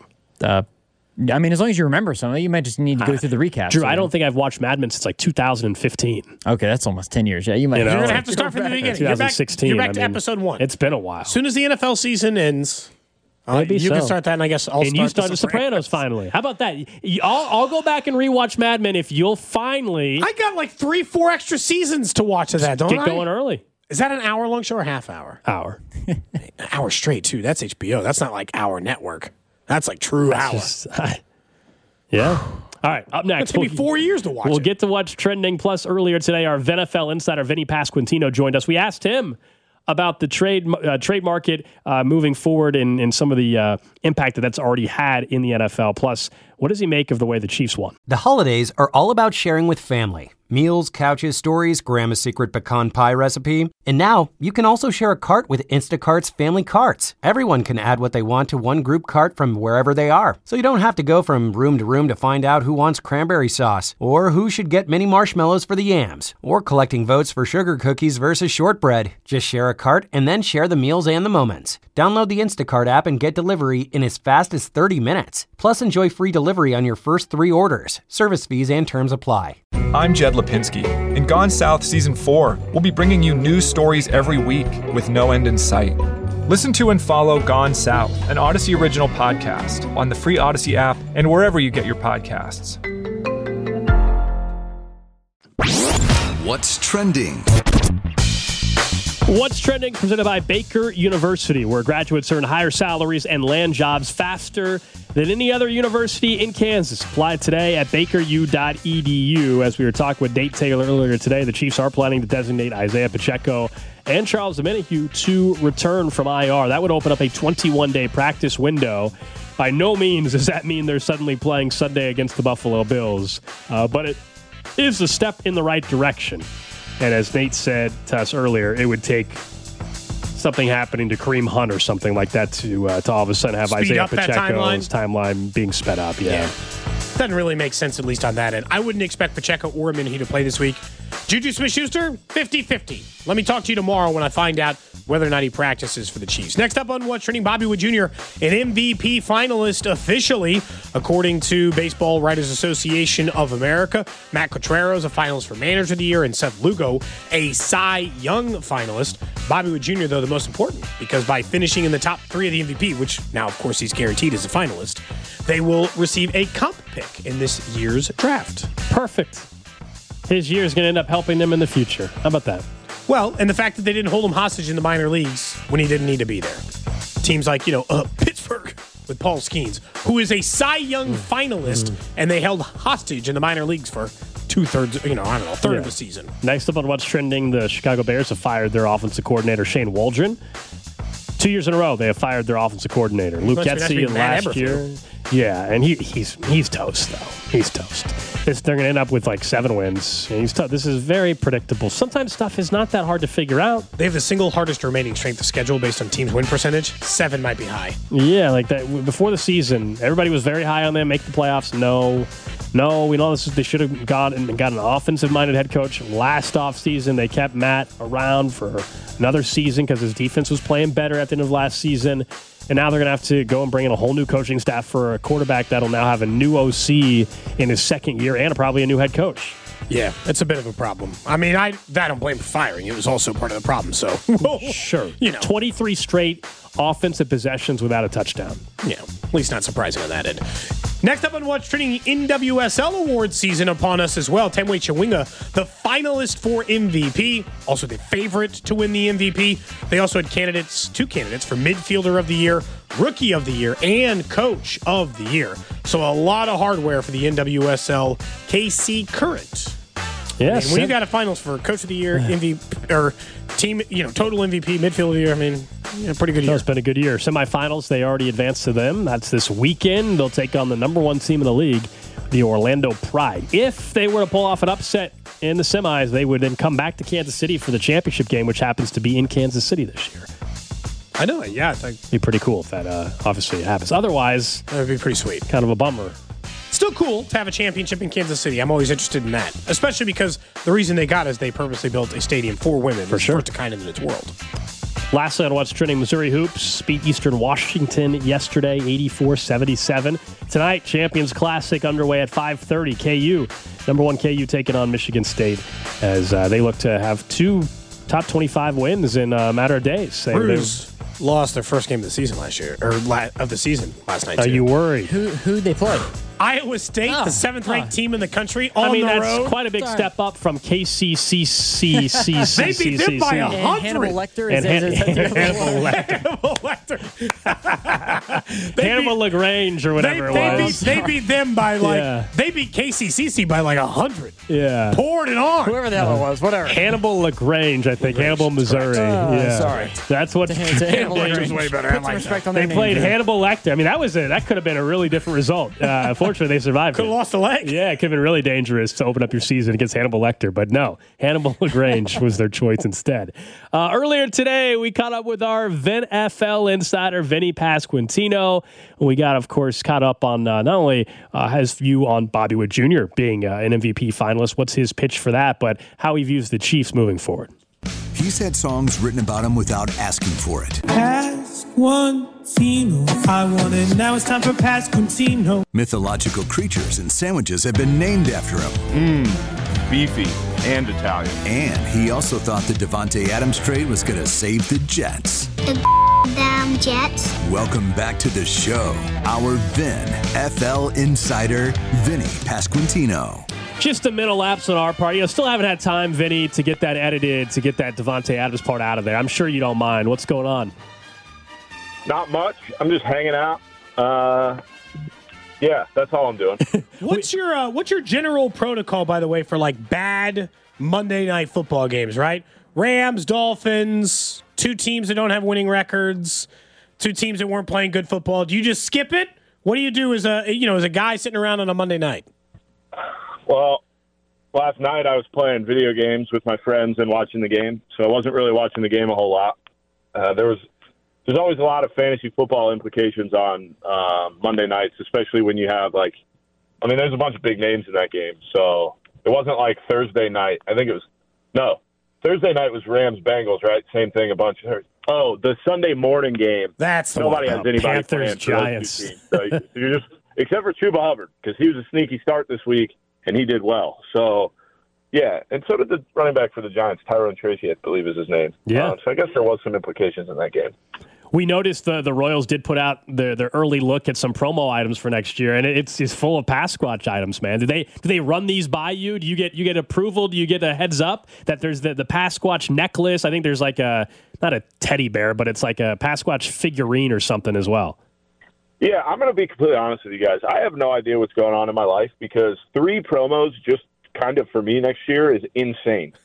[SPEAKER 7] I mean, as long as you remember something, you might just need to go through the recap.
[SPEAKER 3] Drew, I don't think I've watched Mad Men since 2015.
[SPEAKER 7] Okay, that's almost 10 years. Yeah, you might.
[SPEAKER 3] You know,
[SPEAKER 4] You're gonna
[SPEAKER 3] like
[SPEAKER 4] have to start from the beginning. You're back,
[SPEAKER 3] 2016.
[SPEAKER 4] you're back
[SPEAKER 3] I
[SPEAKER 4] to
[SPEAKER 3] mean,
[SPEAKER 4] episode 1.
[SPEAKER 3] It's been a while.
[SPEAKER 4] As soon as the NFL season ends,
[SPEAKER 3] Maybe
[SPEAKER 4] you can
[SPEAKER 3] so.
[SPEAKER 4] start that, and I guess I'll
[SPEAKER 3] and
[SPEAKER 4] start
[SPEAKER 3] you start The Sopranos finally. How about that? I'll go back and rewatch Mad Men if you'll finally
[SPEAKER 4] I got 3-4 extra seasons to watch of that, don't
[SPEAKER 3] get
[SPEAKER 4] I?
[SPEAKER 3] going early.
[SPEAKER 4] Is that an hour-long show or half hour?
[SPEAKER 3] Hour.
[SPEAKER 4] An hour straight, too. That's HBO. That's not like Hour Network. That's like true hour.
[SPEAKER 3] Yeah. All right, up next.
[SPEAKER 4] It's going to be 4 years to watch
[SPEAKER 3] We'll
[SPEAKER 4] it.
[SPEAKER 3] get to what's trending. Plus, earlier today, our NFL insider, Vinny Pasquantino, joined us. We asked him about the trade market moving forward and some of the impact that's already had in the NFL. Plus, what does he make of the way the Chiefs won?
[SPEAKER 8] The holidays are all about sharing with family. Meals, couches, stories, Grandma's secret pecan pie recipe. And now, you can also share a cart with Instacart's Family Carts. Everyone can add what they want to one group cart from wherever they are. So you don't have to go from room to room to find out who wants cranberry sauce, or who should get mini marshmallows for the yams, or collecting votes for sugar cookies versus shortbread. Just share a cart and then share the meals and the moments. Download the Instacart app and get delivery in as fast as 30 minutes. Plus, enjoy free delivery on your first 3 orders. Service fees and terms apply.
[SPEAKER 2] I'm Jed Lipinski. In Gone South Season 4, we'll be bringing you news stories every week with no end in sight. Listen to and follow Gone South, an Odyssey original podcast, on the free Odyssey app and wherever you get your podcasts.
[SPEAKER 9] What's trending?
[SPEAKER 3] What's trending? Presented by Baker University, where graduates earn higher salaries and land jobs faster than any other university in Kansas. Apply today at bakeru.edu. As we were talking with Nate Taylor earlier today, the Chiefs are planning to designate Isaiah Pacheco and Charles Omenihu to return from IR. That would open up a 21-day practice window. By no means does that mean they're suddenly playing Sunday against the Buffalo Bills, but it is a step in the right direction. And as Nate said to us earlier, it would take something happening to Kareem Hunt or something like that to all of a sudden have
[SPEAKER 4] Speed
[SPEAKER 3] Isaiah
[SPEAKER 4] up that
[SPEAKER 3] Pacheco's timeline being sped up. Yeah.
[SPEAKER 4] Doesn't really make sense, at least on that end. I wouldn't expect Pacheco or Omenihu to play this week. Juju Smith-Schuster, 50-50. Let me talk to you tomorrow when I find out whether or not he practices for the Chiefs. Next up on What's Trending, Bobby Wood Jr., an MVP finalist officially, according to Baseball Writers Association of America. Matt Quatraro, a finalist for Manager of the Year, and Seth Lugo, a Cy Young finalist. Bobby Wood Jr., though, the most important, because by finishing in the top 3 of the MVP, which now, of course, he's guaranteed as a finalist, they will receive a comp pick in this year's draft.
[SPEAKER 3] Perfect. His year is going to end up helping them in the future. How about that?
[SPEAKER 4] Well, and the fact that they didn't hold him hostage in the minor leagues when he didn't need to be there. Teams like, Pittsburgh with Paul Skeens, who is a Cy Young finalist, and they held hostage in the minor leagues for two-thirds, third of the season.
[SPEAKER 3] Next up on What's Trending, the Chicago Bears have fired their offensive coordinator, Shane Waldron. 2 years in a row, they have fired their offensive coordinator. Luke Getsy last year. Yeah, and he's toast, though. He's toast. They're going to end up with like 7 wins. And he's tough. This is very predictable. Sometimes stuff is not that hard to figure out.
[SPEAKER 4] They have the single hardest remaining strength of schedule based on team's win percentage. 7 might be high.
[SPEAKER 3] Yeah, like that. Before the season, everybody was very high on them, make the playoffs. No, we know they should have got an offensive-minded head coach. Last offseason, they kept Matt around for another season because his defense was playing better at the end of last season. And now they're going to have to go and bring in a whole new coaching staff for a quarterback that'll now have a new OC in his second year and probably a new head coach.
[SPEAKER 4] Yeah, it's a bit of a problem. I mean, I don't blame for firing. It was also part of the problem, so.
[SPEAKER 3] Sure. 23 straight offensive possessions without a touchdown.
[SPEAKER 4] Yeah, at least not surprising on that end. Next up on What's Trending, NWSL Awards season upon us as well. Tenway Chawinga, the finalist for MVP, also the favorite to win the MVP. They also had two candidates for Midfielder of the Year, Rookie of the Year, and Coach of the Year. So a lot of hardware for the NWSL KC Current.
[SPEAKER 3] Yes.
[SPEAKER 4] When you got a finals for Coach of the Year, MVP, or team, total MVP, Midfielder of the Year, I mean, pretty good year.
[SPEAKER 3] It's been a good year. Semifinals, they already advanced to them. That's this weekend. They'll take on the number 1 team in the league, the Orlando Pride. If they were to pull off an upset in the semis, they would then come back to Kansas City for the championship game, which happens to be in Kansas City this year.
[SPEAKER 4] I know, yeah.
[SPEAKER 3] It'd be pretty cool if that obviously happens. Otherwise,
[SPEAKER 4] that would be pretty sweet.
[SPEAKER 3] Kind of a bummer.
[SPEAKER 4] Still cool to have a championship in Kansas City. I'm always interested in that, especially because the reason they got is they purposely built a stadium for women.
[SPEAKER 3] For sure.
[SPEAKER 4] First of kind in its world.
[SPEAKER 3] Lastly on What's Trending, Missouri Hoops beat Eastern Washington yesterday, 84-77. Tonight, Champions Classic underway at 5:30. KU, number 1 KU taking on Michigan State as they look to have 2 top 25 wins in a matter of days.
[SPEAKER 4] Bruce lost their first game of the season last year, or of the season last night.
[SPEAKER 3] Are you worried?
[SPEAKER 7] Who'd they play?
[SPEAKER 4] Iowa State, the 7th-ranked team in the country, on the road.
[SPEAKER 3] That's quite a big step up from KCCCCC.
[SPEAKER 4] They beat them by 100.
[SPEAKER 7] Hannibal Lecter
[SPEAKER 4] Hannibal Lecter.
[SPEAKER 3] Hannibal LaGrange or whatever it was.
[SPEAKER 4] They beat them by they beat KCCC by 100.
[SPEAKER 3] Yeah.
[SPEAKER 4] Poured it on.
[SPEAKER 7] Whoever the hell it was, whatever.
[SPEAKER 3] Hannibal LaGrange, I think. Hannibal, Missouri.
[SPEAKER 7] Sorry.
[SPEAKER 3] That's what
[SPEAKER 7] Hannibal
[SPEAKER 4] LaGrange was way better.
[SPEAKER 7] Put some respect on
[SPEAKER 3] they
[SPEAKER 7] their name,
[SPEAKER 3] played.
[SPEAKER 7] dude.
[SPEAKER 3] Hannibal Lecter. I mean, that could have been a really different result. Unfortunately, they survived.
[SPEAKER 4] Could have lost a leg.
[SPEAKER 3] Yeah, it could have been really dangerous to open up your season against Hannibal Lecter, but no, Hannibal LaGrange was their choice instead. Earlier today, we caught up with our VinFL insider, Vinny Pasquantino. We got, of course, caught up on not only his view on Bobby Wood Jr. being an MVP finalist, what's his pitch for that, but how he views the Chiefs moving forward.
[SPEAKER 9] He's had songs written about him without asking for it.
[SPEAKER 10] Pasquantino, I want it. Now it's time for Pasquantino.
[SPEAKER 9] Mythological creatures and sandwiches have been named after him.
[SPEAKER 11] Beefy and Italian.
[SPEAKER 9] And he also thought the Devontae Adams trade was going to save the Jets.
[SPEAKER 12] The damn Jets.
[SPEAKER 9] Welcome back to the show. Our VinFL insider, Vinny Pasquantino.
[SPEAKER 3] Just a mental lapse on our part. Still haven't had time, Vinny, to get that edited, to get that Devontae Adams part out of there. I'm sure you don't mind. What's going on?
[SPEAKER 11] Not much. I'm just hanging out. Yeah, that's all I'm doing.
[SPEAKER 4] What's your general protocol, by the way, for bad Monday Night Football games? Right, Rams, Dolphins, two teams that don't have winning records, two teams that weren't playing good football. Do you just skip it? What do you do as a guy sitting around on a Monday night?
[SPEAKER 11] Well, last night I was playing video games with my friends and watching the game, so I wasn't really watching the game a whole lot. There's always a lot of fantasy football implications on Monday nights, especially when you have there's a bunch of big names in that game. So it wasn't like Thursday night. Thursday night was Rams-Bengals, right? Same thing, a bunch of. Oh, the Sunday morning game.
[SPEAKER 4] That's
[SPEAKER 11] nobody has anybody
[SPEAKER 3] Panthers,
[SPEAKER 11] Giants. So you're just except for Chuba Hubbard because he was a sneaky start this week and he did well. So. Yeah, and so did the running back for the Giants, Tyrone Tracy, I believe is his name.
[SPEAKER 3] Yeah.
[SPEAKER 11] So I guess there was some implications in that game.
[SPEAKER 3] We noticed the Royals did put out their early look at some promo items for next year, and it's full of Pasquatch items, man. Do they run these by you? Do you get approval? Do you get a heads up that there's the Pasquatch necklace? I think there's not a teddy bear, but it's like a Pasquatch figurine or something as well.
[SPEAKER 11] Yeah, I'm going to be completely honest with you guys. I have no idea what's going on in my life because 3 promos just kind of for me next year is insane.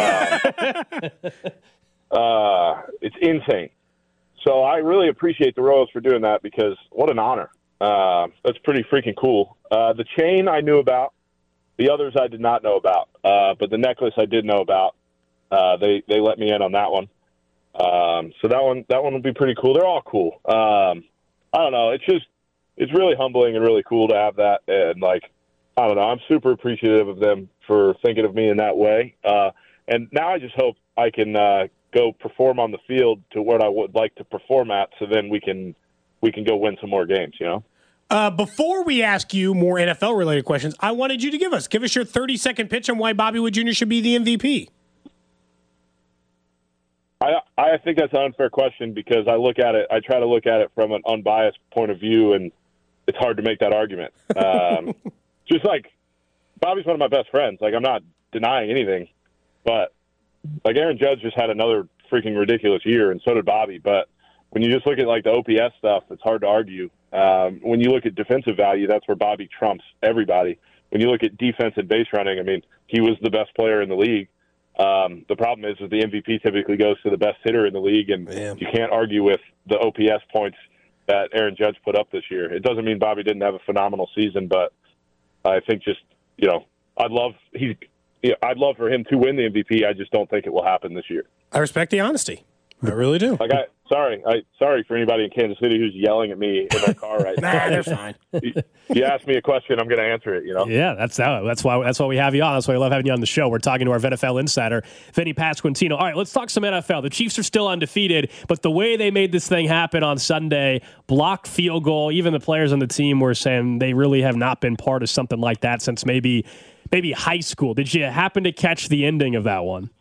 [SPEAKER 11] It's insane. So I really appreciate the Royals for doing that because what an honor. That's pretty freaking cool. The chain I knew about. The others I did not know about. But the necklace I did know about. They let me in on that one. So that one will be pretty cool. They're all cool. I don't know. It's really humbling and really cool to have that. And I don't know. I'm super appreciative of them for thinking of me in that way. And now I just hope I can go perform on the field to where I would like to perform at, so then we can go win some more games,
[SPEAKER 4] Before we ask you more NFL-related questions, I wanted you to give us your 30-second pitch on why Bobby Wood Jr. should be the MVP.
[SPEAKER 11] I think that's an unfair question because I try to look at it from an unbiased point of view, and it's hard to make that argument. Just Bobby's one of my best friends. I'm not denying anything, but Aaron Judge just had another freaking ridiculous year, and so did Bobby. But when you just look at the OPS stuff, it's hard to argue. When you look at defensive value, that's where Bobby trumps everybody. When you look at defense and base running, he was the best player in the league. The problem is the MVP typically goes to the best hitter in the league, and you can't argue with the OPS points that Aaron Judge put up this year. It doesn't mean Bobby didn't have a phenomenal season, but I think I'd love for him to win the MVP. I just don't think it will happen this year.
[SPEAKER 4] I respect the honesty. I really do.
[SPEAKER 11] Sorry for anybody in Kansas City who's yelling at me in their car right now.
[SPEAKER 4] Nah, they're fine.
[SPEAKER 11] You ask me a question, I'm going to answer it.
[SPEAKER 3] Yeah, that's why we have you on. That's why we love having you on the show. We're talking to our NFL insider, Vinny Pasquantino. All right, let's talk some NFL. The Chiefs are still undefeated, but the way they made this thing happen on Sunday, blocked field goal. Even the players on the team were saying they really have not been part of something like that since maybe high school. Did you happen to catch the ending of that one?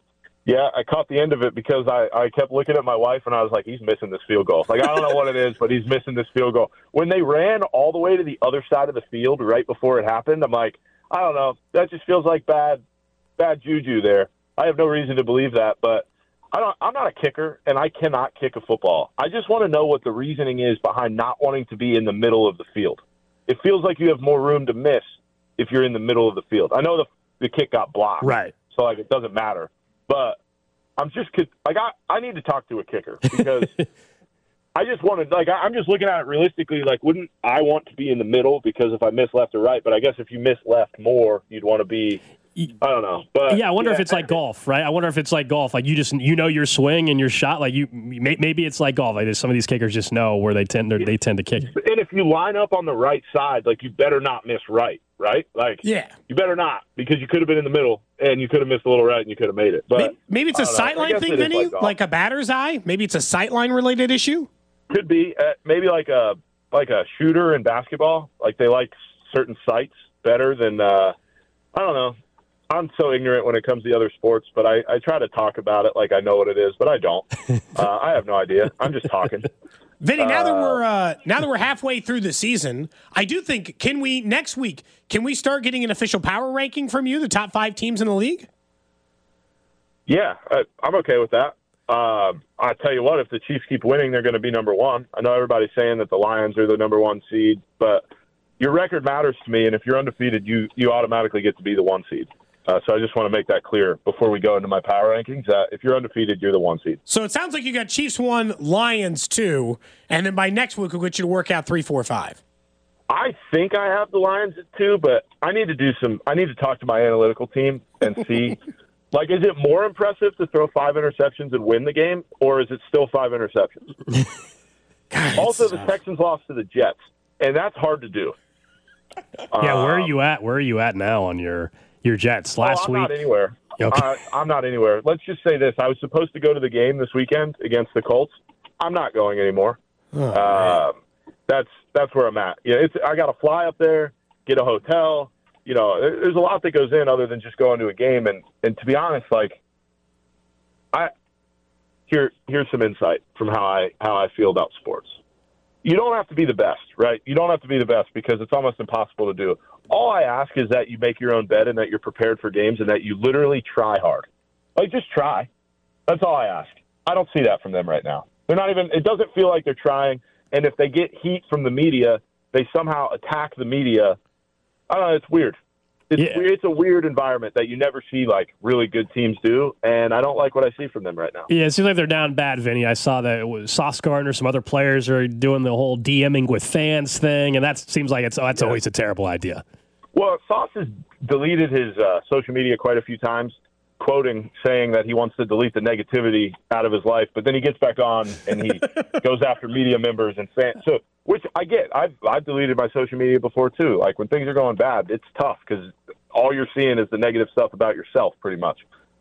[SPEAKER 11] Yeah, I caught the end of it because I kept looking at my wife and I was like, he's missing this field goal. Like, I don't know what it is, but he's missing this field goal. When they ran all the way to the other side of the field right before it happened, I'm like, I don't know. That just feels like bad juju there. I have no reason to believe that, but I'm not a kicker, and I cannot kick a football. I just want to know what the reasoning is behind not wanting to be in the middle of the field. It feels like you have more room to miss if you're in the middle of the field. I know the kick got blocked,
[SPEAKER 3] right?
[SPEAKER 11] So, like, it doesn't matter. But I'm just like I need to talk to a kicker because I just want to I'm just looking at it realistically. Like, wouldn't I want to be in the middle because if I miss left or right? But I guess if you miss left more, you'd want to be. I don't know, but
[SPEAKER 3] yeah, I wonder if it's like golf, right? I wonder if it's like golf, like your swing and your shot, like maybe it's like golf. Like some of these kickers just know where they tend to kick.
[SPEAKER 11] And if you line up on the right side, like you better not miss right? Like
[SPEAKER 4] yeah,
[SPEAKER 11] you better not because you could have been in the middle and you could have missed a little right and you could have made it. But
[SPEAKER 4] maybe it's a sightline thing, Vinny, like a batter's eye. Maybe it's a sightline related issue.
[SPEAKER 11] Could be maybe like a shooter in basketball. Like they like certain sights better than I don't know. I'm so ignorant when it comes to the other sports, but I try to talk about it like I know what it is, but I don't. I have no idea. I'm just talking.
[SPEAKER 4] Vinny, now that we're halfway through the season, I do think next week can we start getting an official power ranking from you, the top 5 teams in the league?
[SPEAKER 11] Yeah, I'm okay with that. I tell you what, if the Chiefs keep winning, they're going to be number 1. I know everybody's saying that the Lions are the number 1 seed, but your record matters to me, and if you're undefeated, you automatically get to be the 1 seed. So I just want to make that clear before we go into my power rankings. If you're undefeated, you're the 1 seed.
[SPEAKER 4] So it sounds like you got Chiefs 1, Lions 2, and then by next week we'll get you to work out 3, 4, 5.
[SPEAKER 11] I think I have the Lions at 2, but I need to talk to my analytical team and see. Like, is it more impressive to throw 5 interceptions and win the game, or is it still 5 interceptions?
[SPEAKER 4] God,
[SPEAKER 11] also, the Texans lost to the Jets, and that's hard to do.
[SPEAKER 3] Yeah, where are you at? Where are you at now on your Jets last week?
[SPEAKER 11] I'm not anywhere.
[SPEAKER 3] Okay.
[SPEAKER 11] I'm not anywhere. Let's just say this. I was supposed to go to the game this weekend against the Colts. I'm not going anymore. That's where I'm at. Yeah, I got to fly up there, get a hotel. You know, there's a lot that goes in other than just going to a game. And to be honest, like, here's some insight from how I feel about sports. You don't have to be the best, right? You don't have to be the best because it's almost impossible to do. All I ask is that you make your own bed and that you're prepared for games and that you literally try hard. Like, just try. That's all I ask. I don't see that from them right now. They're not even – it doesn't feel like they're trying. And if they get heat from the media, they somehow attack the media. I don't know. It's weird. It's a weird environment that you never see, like, really good teams do, and I don't like what I see from them right now.
[SPEAKER 3] Yeah, it seems like they're down bad, Vinny. I saw that it was Sauce Gardner, some other players are doing the whole DMing with fans thing, and that seems like that's always a terrible idea.
[SPEAKER 11] Well, Sauce has deleted his social media quite a few times, saying that he wants to delete the negativity out of his life, but then he gets back on and he goes after media members and fans. So, which I get. I've deleted my social media before too. Like when things are going bad, it's tough because all you're seeing is the negative stuff about yourself, pretty much.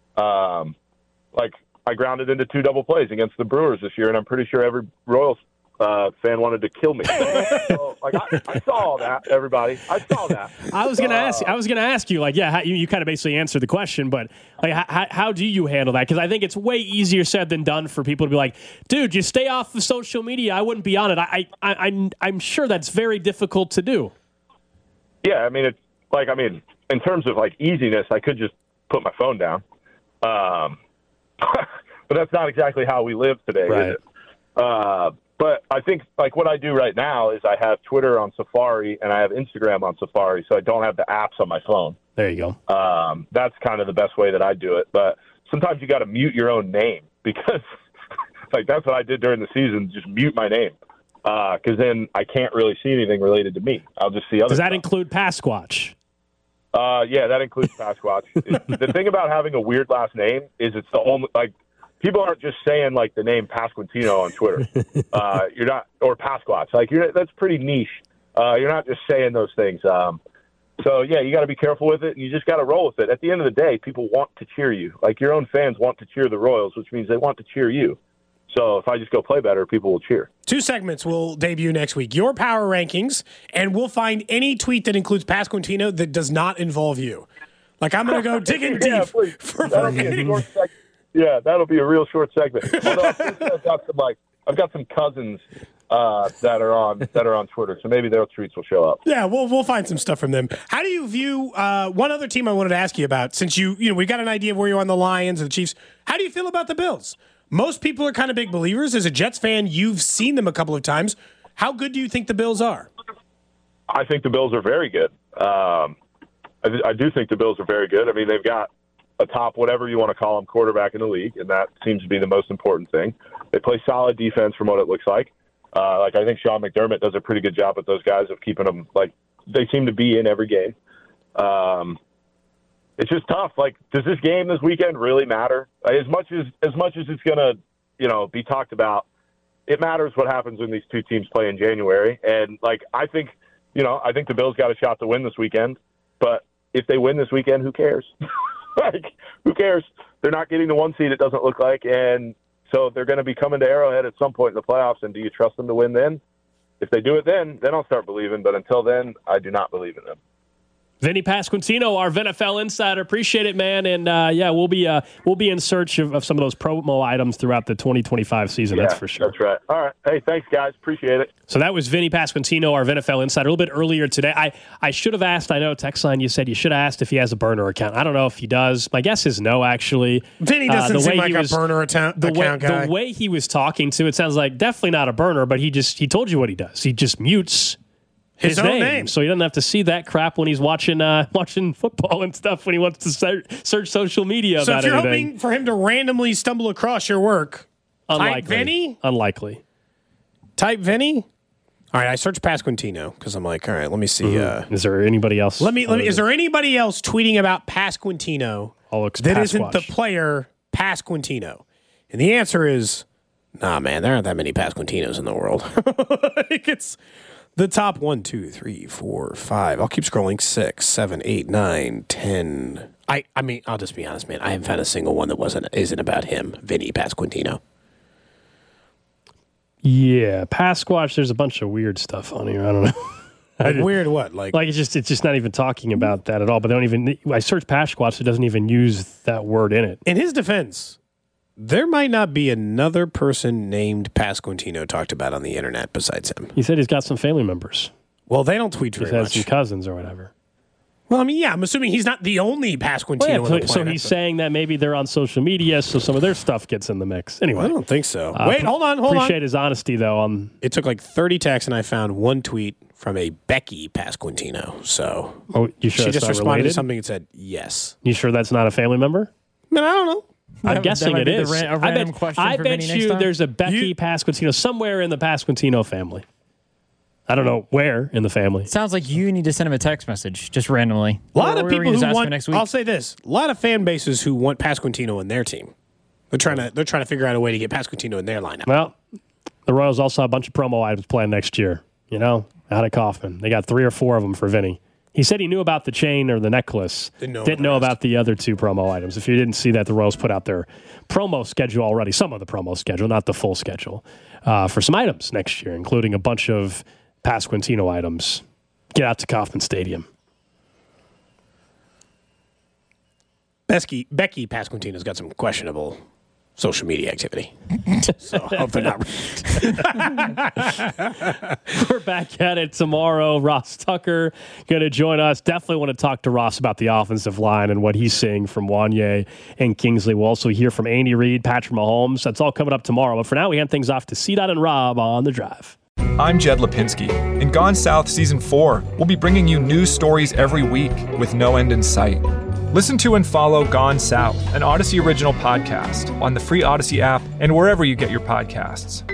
[SPEAKER 11] Like I grounded into 2 double plays against the Brewers this year, and I'm pretty sure every Royals fan wanted to kill me. So, like I saw all that, everybody. I saw that.
[SPEAKER 3] I was gonna ask you, like, yeah, you kind of basically answered the question, but like, how do you handle that? Because I think it's way easier said than done for people to be like, dude, you stay off of social media. I wouldn't be on it. I'm sure that's very difficult to do.
[SPEAKER 11] Yeah, I mean, in terms of like easiness, I could just put my phone down. But that's not exactly how we live today,
[SPEAKER 3] right.
[SPEAKER 11] Is it? But I think, like, what I do right now is I have Twitter on Safari and I have Instagram on Safari, so I don't have the apps on my phone.
[SPEAKER 3] There you go.
[SPEAKER 11] That's kind of the best way that I do it. But sometimes you got to mute your own name because, like, that's what I did during the season, just mute my name because then I can't really see anything related to me. I'll just see other
[SPEAKER 3] Does that
[SPEAKER 11] stuff.
[SPEAKER 3] include Pasquatch?
[SPEAKER 11] Yeah, that includes Pasquatch. The thing about having a weird last name is it's the only, like, people aren't just saying, like, the name Pasquantino on Twitter. You're not, or Pasquatch. Like, that's pretty niche. You're not just saying those things. So, yeah, you got to be careful with it, and you just got to roll with it. At the end of the day, people want to cheer you. Like, your own fans want to cheer the Royals, which means they want to cheer you. So if I just go play better, people will cheer.
[SPEAKER 4] 2 segments will debut next week. Your power rankings, and we'll find any tweet that includes Pasquantino that does not involve you. Like, I'm going to go digging deep.
[SPEAKER 11] Please.
[SPEAKER 4] For
[SPEAKER 11] That'll be a short segment. Yeah, that'll be a real short segment. Although I've got some cousins that are on Twitter, so maybe their tweets will show up.
[SPEAKER 4] Yeah, we'll find some stuff from them. How do you view one other team I wanted to ask you about? Since we got an idea of where you are on the Lions and the Chiefs. How do you feel about the Bills? Most people are kind of big believers. As a Jets fan, you've seen them a couple of times. How good do you think the Bills are?
[SPEAKER 11] I think the Bills are very good. I do think the Bills are very good. I mean, they've got a top, whatever you want to call them, quarterback in the league, and that seems to be the most important thing. They play solid defense from what it looks like. I think Sean McDermott does a pretty good job with those guys of keeping them, they seem to be in every game. It's just tough. Does this game this weekend really matter? As much as it's going to, be talked about, it matters what happens when these two teams play in January. And I think the Bills got a shot to win this weekend, but if they win this weekend, who cares? Who cares? They're not getting the 1 seed, it doesn't look like, and so they're going to be coming to Arrowhead at some point in the playoffs, and do you trust them to win then? If they do it then I'll start believing, but until then, I do not believe in them.
[SPEAKER 3] Vinny Pasquantino, our VNFL insider. Appreciate it, man. And we'll be in search of some of those promo items throughout the 2025 season.
[SPEAKER 11] Yeah,
[SPEAKER 3] that's for sure.
[SPEAKER 11] That's right. All right. Hey, thanks, guys. Appreciate it.
[SPEAKER 3] So that was Vinny Pasquantino, our VNFL insider. A little bit earlier today. I should have asked. I know text line you said you should have asked if he has a burner account. I don't know if he does. My guess is no. Actually,
[SPEAKER 4] Vinny doesn't seem like a burner account guy.
[SPEAKER 3] The way he was talking to it sounds like definitely not a burner. But he told you what he does. He just mutes his own name, so he doesn't have to see that crap when he's watching football and stuff. When he wants to search social media
[SPEAKER 4] so
[SPEAKER 3] about
[SPEAKER 4] if you're
[SPEAKER 3] anything.
[SPEAKER 4] hoping for him to randomly stumble across your work, type Vinny.
[SPEAKER 3] Unlikely.
[SPEAKER 4] Type Vinny. All right, I searched Pasquantino because I'm like, all right, let me see.
[SPEAKER 3] Is there anybody else?
[SPEAKER 4] Let me. Is there anybody else tweeting about Pasquantino that isn't the player Pasquantino? And the answer is, nah, man. There aren't that many Pasquantinos in the world. It's the top 1, 2, 3, 4, 5. I'll keep scrolling. 6, 7, 8, 9, 10. I mean, I'll just be honest, man. I haven't found a single one that isn't about him, Vinny Pasquantino.
[SPEAKER 3] Yeah, Pasquatch. There's a bunch of weird stuff on here. I don't know.
[SPEAKER 4] Weird what? Like
[SPEAKER 3] it's just not even talking about that at all. But they don't even. I searched Pasquatch. It doesn't even use that word in it.
[SPEAKER 4] In his defense, there might not be another person named Pasquantino talked about on the internet besides him.
[SPEAKER 3] He said he's got some family members.
[SPEAKER 4] Well, they don't tweet very much.
[SPEAKER 3] He has some cousins or whatever.
[SPEAKER 4] Well, I mean, yeah, I'm assuming he's not the only Pasquantino on the planet.
[SPEAKER 3] So he's saying that maybe they're on social media, so some of their stuff gets in the mix. Anyway.
[SPEAKER 4] I don't think so. Wait, hold on.
[SPEAKER 3] Appreciate his honesty, though.
[SPEAKER 4] It took like 30 texts, and I found one tweet from a Becky Pasquantino. So
[SPEAKER 3] you sure
[SPEAKER 4] she just responded
[SPEAKER 3] related?
[SPEAKER 4] to something and said, yes.
[SPEAKER 3] You sure that's not a family member?
[SPEAKER 4] I mean, I don't know.
[SPEAKER 3] I'm guessing it is. I bet you there's a Becky Pasquantino somewhere in the Pasquantino family. I don't know where in the family.
[SPEAKER 7] Sounds like you need to send him a text message just randomly.
[SPEAKER 4] A lot of people who want. I'll say this: a lot of fan bases who want Pasquantino in their team. They're trying to figure out a way to get Pasquantino in their lineup.
[SPEAKER 3] Well, the Royals also have a bunch of promo items planned next year. Out of Kaufman, they got 3 or 4 of them for Vinny. He said he knew about the chain or the necklace. Didn't know about the other 2 promo items. If you didn't see that, the Royals put out their promo schedule already. Some of the promo schedule, not the full schedule, for some items next year, including a bunch of Pasquantino items. Get out to Kauffman Stadium.
[SPEAKER 4] Becky Pasquantino's got some questionable social media activity. So I hope they're not.
[SPEAKER 3] We're back at it tomorrow. Ross Tucker going to join us. Definitely want to talk to Ross about the offensive line and what he's seeing from Wanye and Kingsley. We'll also hear from Andy Reid, Patrick Mahomes. That's all coming up tomorrow. But for now, we hand things off to C-Dot and Rob on The Drive.
[SPEAKER 2] I'm Jed Lipinski. In Gone South Season 4, we'll be bringing you news stories every week with no end in sight. Listen to and follow Gone South, an Odyssey original podcast, on the free Odyssey app and wherever you get your podcasts.